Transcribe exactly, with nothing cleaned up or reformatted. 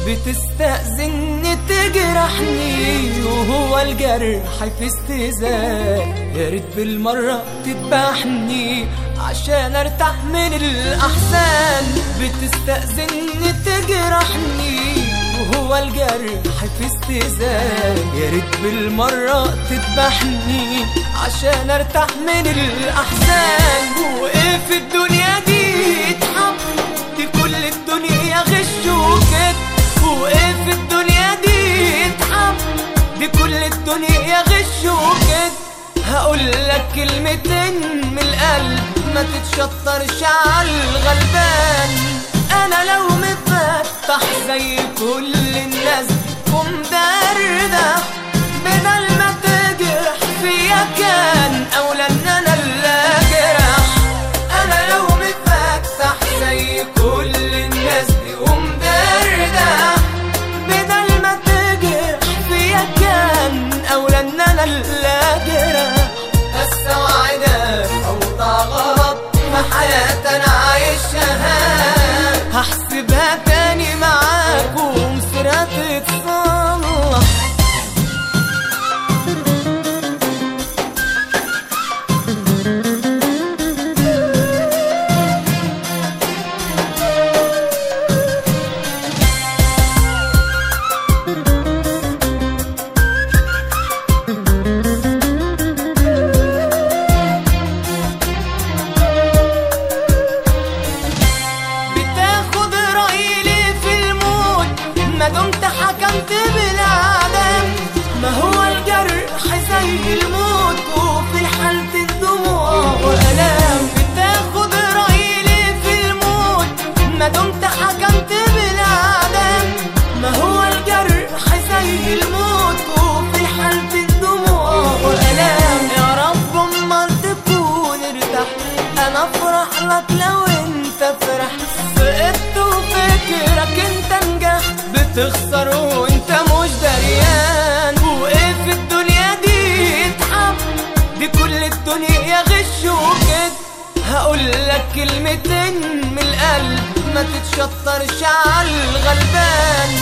بتستأذني تجرحني وهو الجرح في استهزاء. يا ريت بالمرة تذبحني عشان ارتاح من الأحزان. بتستأذني تجرحني وهو الجرح في استهزاء. يا ريت بالمرة تذبحني عشان ارتاح من الأحزان. وايه في الدنيا دي يتحب؟ دي كل الدنيا غش وكده. وايه في الدنيا دي يتحب؟ دي كل الدنيا غش وكده. هقول لك كلمتين من القلب ما تتشطرش على الغلبان. انا لو مفتح زي كل الناس ومدردح بدل ما تجرح فيا كان اولى ان انا اللي اجرح. انا لو مفتح زي كل الناس دي ومدردح بدل ما تجرح فيا كان اولى ان انا اللي اجرح. بس اوعدك اوضع غلط في حياتي انا عايشها هحسبها تاني معاك ومصيرها تتصلح. ما دمت حكمت بالعدم ما هو الجرح زي الموت وفي حالة الدموع وألام. بتاخد رأيي ليه في الموت ما دمت حكمت بالعدم ما هو الجرح زي الموت وفي حالة الدموع وألام. يا رب أمال تكون ارتحت أنا أفرح لك لو أنت فرحت. سقطت وفكرك أنت نجحت بتخسر وانت مش دريان. وايه في الدنيا دي يتحب؟ دي كل الدنيا غش وكده. هقول لك كلمتين من القلب ما تتشطرش على الغلبان.